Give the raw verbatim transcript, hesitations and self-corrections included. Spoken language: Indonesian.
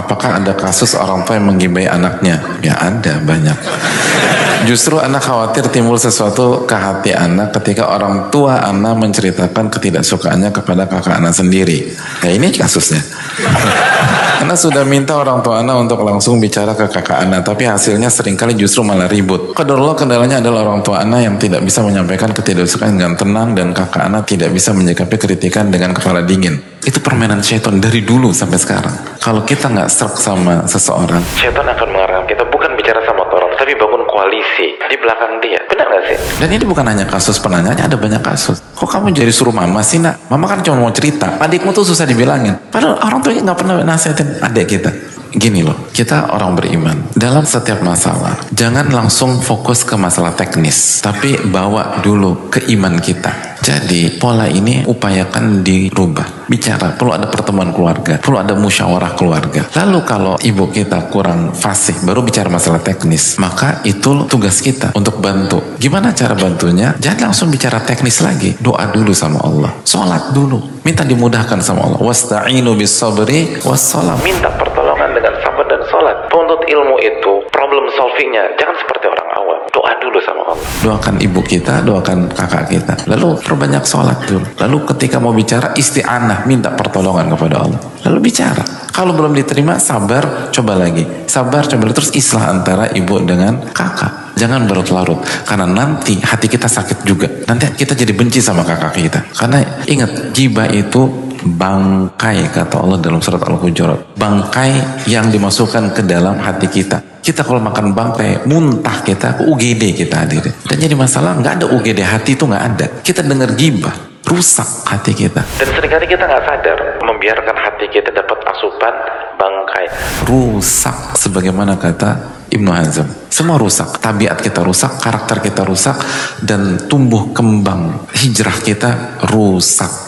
apakah ada kasus orang tua yang menggibai anaknya? Ya ada, banyak. Justru anak khawatir timbul sesuatu ke hati anak ketika orang tua anak menceritakan ketidaksukaannya kepada kakak anak sendiri. Ya ini kasusnya. Anak sudah minta orang tua anak untuk langsung bicara ke kakak anak, tapi hasilnya seringkali justru malah ribut. Qadarullah, kendalanya adalah orang tua anak yang tidak bisa menyampaikan ketidaksukaan dengan tenang, dan kakak anak tidak bisa menyikapi kritikan dengan kepala dingin. Itu permainan syaitan dari dulu sampai sekarang. Kalau kita nggak serk sama seseorang, syaitan akan mengarahkan kita bukan bicara sama orang, tapi bangun koalisi di belakang dia. Benar nggak sih? Dan ini bukan hanya kasus penanyanya, ada banyak kasus. Kok kamu jadi suruh mama sih, nak? Mama kan cuma mau cerita. Adikmu tuh susah dibilangin. Padahal orang tuanya nggak pernah nasihatin adik kita. Gini loh, kita orang beriman. Dalam setiap masalah, jangan langsung fokus ke masalah teknis, tapi bawa dulu ke iman kita. Jadi pola ini upayakan dirubah. Bicara, perlu ada pertemuan keluarga, perlu ada musyawarah keluarga. Lalu kalau ibu kita kurang fasih, baru bicara masalah teknis, maka itu tugas kita untuk bantu. Gimana cara bantunya? Jangan langsung bicara teknis lagi. Doa dulu sama Allah, sholat dulu, minta dimudahkan sama Allah. Wasta'inu bis sabri was sholat. Minta pertolongan dengan sabar dan sholat. Penuntut ilmu itu problem solvingnya jangan seperti orang awam. Doa dulu sama Allah. Doakan ibu kita, doakan kakak kita. Lalu perbanyak sholat dulu. Lalu ketika mau bicara isti'anah, minta pertolongan kepada Allah. Lalu bicara. Kalau belum diterima, sabar, coba lagi. Sabar, coba lagi. Terus islah antara ibu dengan kakak. Jangan berlarut-larut. Karena nanti hati kita sakit juga. Nanti kita jadi benci sama kakak kita. Karena ingat, ghibah itu bangkai, kata Allah dalam surat Al-Hujurat. Bangkai yang dimasukkan ke dalam hati kita. Kita kalau makan bangkai, muntah kita, U G D kita hadirin. Dan jadi masalah, nggak ada U G D, hati itu nggak ada. Kita dengar ghibah, rusak hati kita. Dan seringkali kita nggak sadar, membiarkan hati kita dapat asupan bangkai. Rusak, sebagaimana kata Ibnu Hazm. Semua rusak, tabiat kita rusak, karakter kita rusak, dan tumbuh kembang hijrah kita rusak.